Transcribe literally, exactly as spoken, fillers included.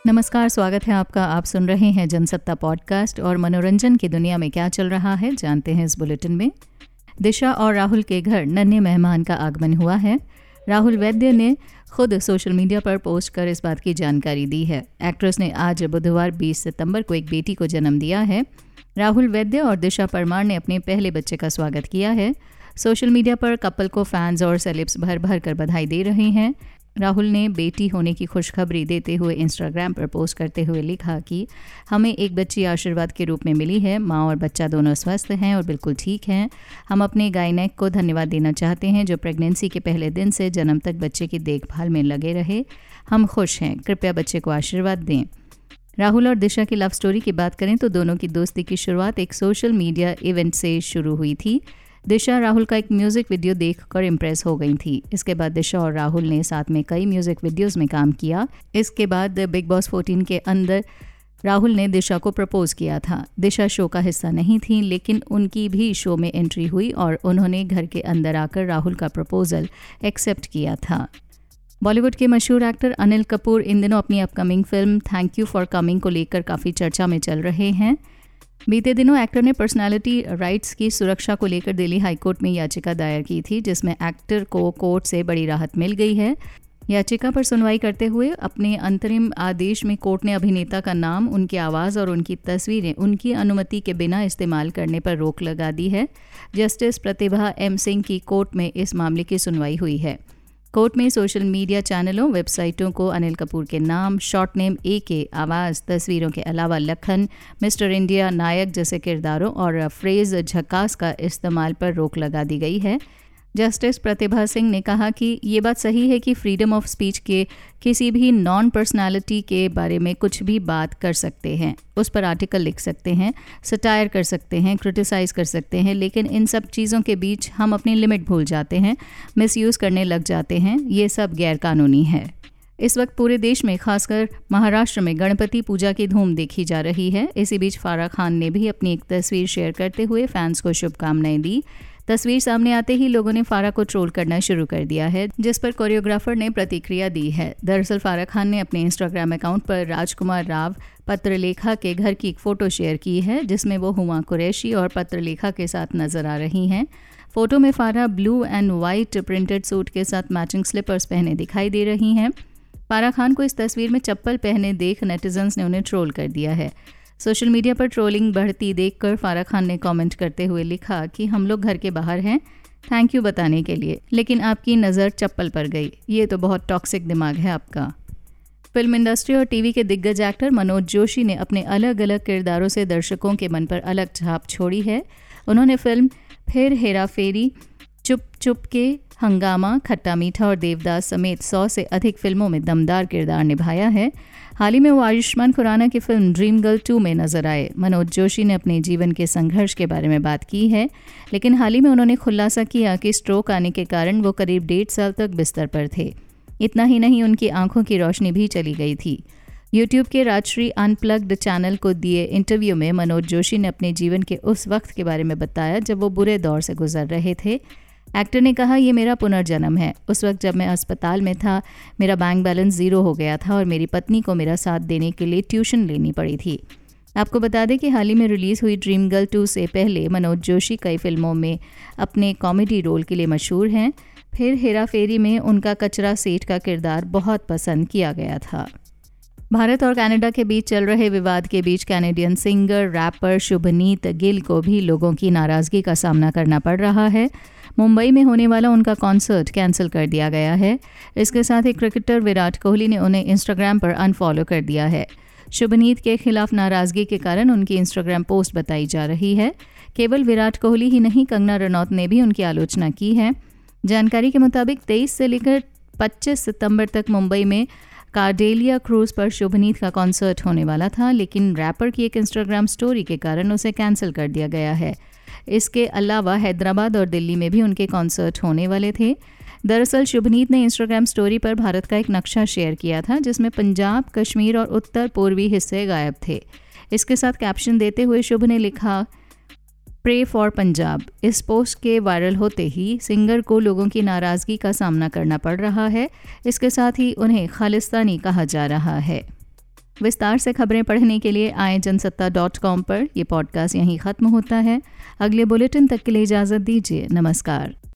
नमस्कार, स्वागत है आपका। आप सुन रहे हैं जनसत्ता पॉडकास्ट और मनोरंजन की दुनिया में क्या चल रहा है जानते हैं इस बुलेटिन में। दिशा और राहुल के घर नन्हे मेहमान का आगमन हुआ है। राहुल वैद्य ने खुद सोशल मीडिया पर पोस्ट कर इस बात की जानकारी दी है। एक्ट्रेस ने आज बुधवार बीस सितंबर को एक बेटी को जन्म दिया है। राहुल वैद्य और दिशा परमार ने अपने पहले बच्चे का स्वागत किया है। सोशल मीडिया पर कपल को फैंस और सेलेब्स भर भर कर बधाई दे रहे हैं। राहुल ने बेटी होने की खुशखबरी देते हुए इंस्टाग्राम पर पोस्ट करते हुए लिखा कि हमें एक बच्ची आशीर्वाद के रूप में मिली है। माँ और बच्चा दोनों स्वस्थ हैं और बिल्कुल ठीक हैं। हम अपने गायनेक को धन्यवाद देना चाहते हैं जो प्रेगनेंसी के पहले दिन से जन्म तक बच्चे की देखभाल में लगे रहे। हम खुश हैं, कृपया बच्चे को आशीर्वाद दें। राहुल और दिशा की लव स्टोरी की बात करें तो दोनों की दोस्ती की शुरुआत एक सोशल मीडिया इवेंट से शुरू हुई थी। दिशा राहुल का एक म्यूज़िक वीडियो देखकर इम्प्रेस हो गई थी। इसके बाद दिशा और राहुल ने साथ में कई म्यूज़िक वीडियोस में काम किया। इसके बाद बिग बॉस चौदह के अंदर राहुल ने दिशा को प्रपोज किया था। दिशा शो का हिस्सा नहीं थी, लेकिन उनकी भी शो में एंट्री हुई और उन्होंने घर के अंदर आकर राहुल का प्रपोजल एक्सेप्ट किया था। बॉलीवुड के मशहूर एक्टर अनिल कपूर इन दिनों अपनी upcoming film thank you for coming को लेकर काफ़ी चर्चा में चल रहे हैं। बीते दिनों एक्टर ने पर्सनालिटी राइट्स की सुरक्षा को लेकर दिल्ली हाईकोर्ट में याचिका दायर की थी, जिसमें एक्टर को कोर्ट से बड़ी राहत मिल गई है। याचिका पर सुनवाई करते हुए अपने अंतरिम आदेश में कोर्ट ने अभिनेता का नाम, उनकी आवाज़ और उनकी तस्वीरें उनकी अनुमति के बिना इस्तेमाल करने पर रोक लगा दी है। जस्टिस प्रतिभा एम सिंह की कोर्ट में इस मामले की सुनवाई हुई है। कोर्ट में सोशल मीडिया चैनलों, वेबसाइटों को अनिल कपूर के नाम, शॉर्ट नेम ए के, आवाज़, तस्वीरों के अलावा लखन, मिस्टर इंडिया, नायक जैसे किरदारों और फ्रेज झकास का इस्तेमाल पर रोक लगा दी गई है। जस्टिस प्रतिभा सिंह ने कहा कि ये बात सही है कि फ्रीडम ऑफ स्पीच के किसी भी नॉन पर्सनालिटी के बारे में कुछ भी बात कर सकते हैं, उस पर आर्टिकल लिख सकते हैं, सटायर कर सकते हैं, क्रिटिसाइज कर सकते हैं, लेकिन इन सब चीज़ों के बीच हम अपनी लिमिट भूल जाते हैं, मिसयूज़ करने लग जाते हैं। ये सब गैरकानूनी है। इस वक्त पूरे देश में खासकर महाराष्ट्र में गणपति पूजा की धूम देखी जा रही है। इसी बीच फारा खान ने भी अपनी एक तस्वीर शेयर करते हुए फैंस को शुभकामनाएं दी। तस्वीर सामने आते ही लोगों ने फारा को ट्रोल करना शुरू कर दिया है, जिस पर कोरियोग्राफर ने प्रतिक्रिया दी है। दरअसल फारा खान ने अपने इंस्टाग्राम अकाउंट पर राजकुमार राव पत्रलेखा के घर की एक फ़ोटो शेयर की है, जिसमें वो हुमा कुरैशी और पत्रलेखा के साथ नजर आ रही हैं। फोटो में Farah blue and white printed suit के साथ मैचिंग स्लीपर्स पहने दिखाई दे रही हैं। फारा खान को इस तस्वीर में चप्पल पहने देख नेटिजन्स ने उन्हें ट्रोल कर दिया है। सोशल मीडिया पर ट्रोलिंग बढ़ती देखकर फारा खान ने कमेंट करते हुए लिखा कि हम लोग घर के बाहर हैं, थैंक यू बताने के लिए, लेकिन आपकी नज़र चप्पल पर गई। ये तो बहुत टॉक्सिक दिमाग है आपका। फिल्म इंडस्ट्री और टीवी के दिग्गज एक्टर मनोज जोशी ने अपने अलग अलग किरदारों से दर्शकों के मन पर अलग छाप छोड़ी है। उन्होंने फिल्म फिर हेरा फेरी, चुप चुप के, हंगामा, खट्टा मीठा और देवदास समेत सौ से अधिक फिल्मों में दमदार किरदार निभाया है। हाल ही में वो आयुष्मान खुराना की फिल्म ड्रीम गर्ल टू में नजर आए। मनोज जोशी ने अपने जीवन के संघर्ष के बारे में बात की है, लेकिन हाल ही में उन्होंने खुलासा किया कि स्ट्रोक आने के कारण वो करीब डेढ़ साल तक बिस्तर पर थे। इतना ही नहीं, उनकी आंखों की रोशनी भी चली गई थी। यूट्यूब के राजश्री अनप्लग्ड चैनल को दिए इंटरव्यू में मनोज जोशी ने अपने जीवन के उस वक्त के बारे में बताया जब वो बुरे दौर से गुजर रहे थे। एक्टर ने कहा, ये मेरा पुनर्जन्म है। उस वक्त जब मैं अस्पताल में था, मेरा बैंक बैलेंस ज़ीरो हो गया था और मेरी पत्नी को मेरा साथ देने के लिए ट्यूशन लेनी पड़ी थी। आपको बता दें कि हाल ही में रिलीज़ हुई ड्रीम गर्ल टू से पहले मनोज जोशी कई फिल्मों में अपने कॉमेडी रोल के लिए मशहूर हैं। फिर हेरा फेरी में उनका कचरा सेठ का किरदार बहुत पसंद किया गया था। भारत और कनाडा के बीच चल रहे विवाद के बीच Canadian singer rapper Shubhneet Gill को भी लोगों की नाराज़गी का सामना करना पड़ रहा है। मुंबई में होने वाला उनका कॉन्सर्ट कैंसिल कर दिया गया है। इसके साथ ही क्रिकेटर विराट कोहली ने उन्हें इंस्टाग्राम पर अनफॉलो कर दिया है। शुभनीत के खिलाफ नाराज़गी के कारण उनकी इंस्टाग्राम पोस्ट बताई जा रही है। केवल विराट कोहली ही नहीं, कंगना रनौत ने भी उनकी आलोचना की है। जानकारी के मुताबिक तेईस से लेकर पच्चीस सितंबर तक मुंबई में कार्डेलिया क्रूज पर शुभनीत का कॉन्सर्ट होने वाला था, लेकिन रैपर की एक इंस्टाग्राम स्टोरी के कारण उसे कैंसिल कर दिया गया है। इसके अलावा हैदराबाद और दिल्ली में भी उनके कॉन्सर्ट होने वाले थे। दरअसल शुभनीत ने इंस्टाग्राम स्टोरी पर भारत का एक नक्शा शेयर किया था, जिसमें पंजाब, कश्मीर और उत्तर पूर्वी हिस्से गायब थे। इसके साथ कैप्शन देते हुए शुभ ने लिखा, प्रे फॉर पंजाब। इस पोस्ट के वायरल होते ही सिंगर को लोगों की नाराज़गी का सामना करना पड़ रहा है। इसके साथ ही उन्हें खालिस्तानी कहा जा रहा है। विस्तार से खबरें पढ़ने के लिए आए जनसत्ता डॉट कॉम पर। यह पॉडकास्ट यहीं ख़त्म होता है। अगले बुलेटिन तक के लिए इजाज़त दीजिए। नमस्कार।